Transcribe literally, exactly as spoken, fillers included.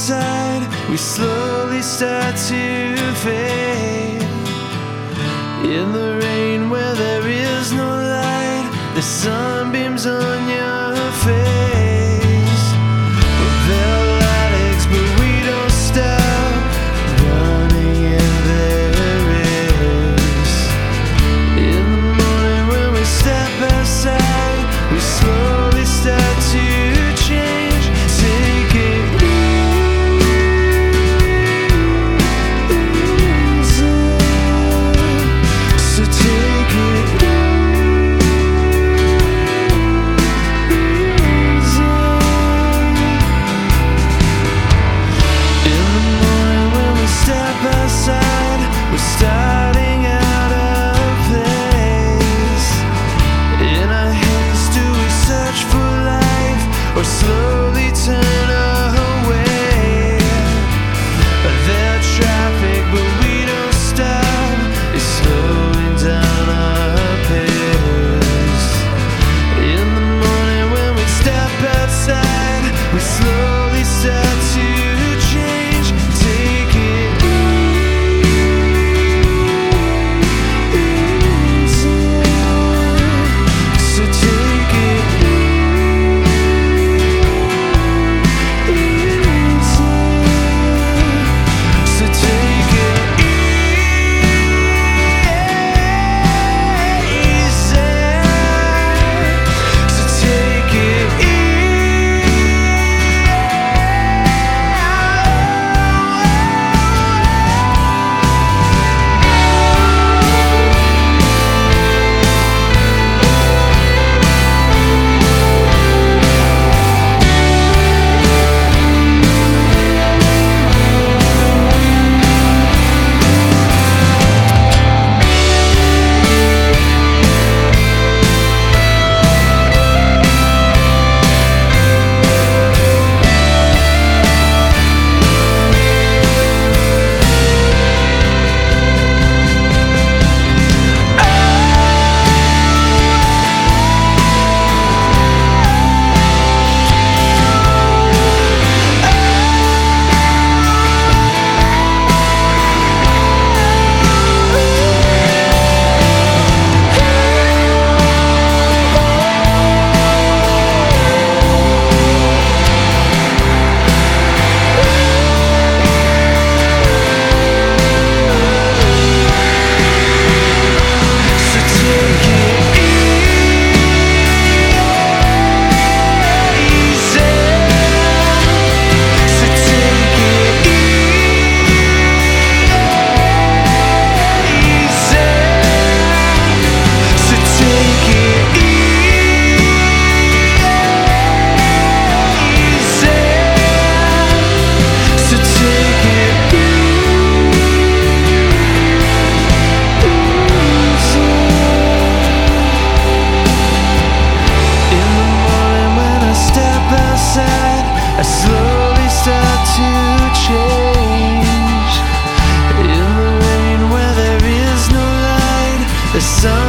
outside, we slowly start to fade. In the rain where there is no light, the sunbeams on your face. There are addicts, but we don't stop running in their race. In the morning when we step outside, we slowly start to change. Take it easy. So take it easy. In the morning when we step outside, we're starting out of place. In our hands, do we search for life or slowly turn away? There traffic, but we don't stop. It's slowing down our pace. In the morning when we step outside, we slowly start to change. Take it easy. So take it easy. So take it easy. So take it I slowly start to change. In the rain where there is no light, the sun